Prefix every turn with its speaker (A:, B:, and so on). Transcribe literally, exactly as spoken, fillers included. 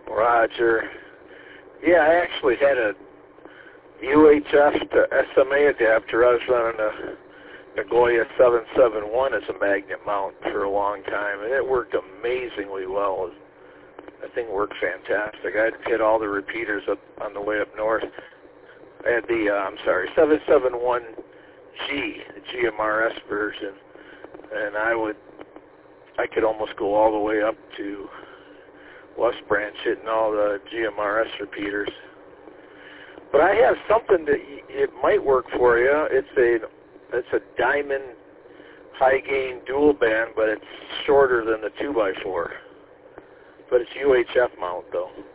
A: Roger. Yeah, I actually had a U H F to S M A adapter. I was running a Nagoya seven seven one as a magnet mount for a long time, and it worked amazingly well. That thing worked fantastic. I had hit all the repeaters up on the way up north. I had the, uh, I'm sorry, seven seven one G, the G M R S version, and I would, I could almost go all the way up to West Branch hitting all the G M R S repeaters. But I have something that y- it might work for you. It's a, it's a Diamond high gain dual band, but it's shorter than the two by four. But it's U H F mount though.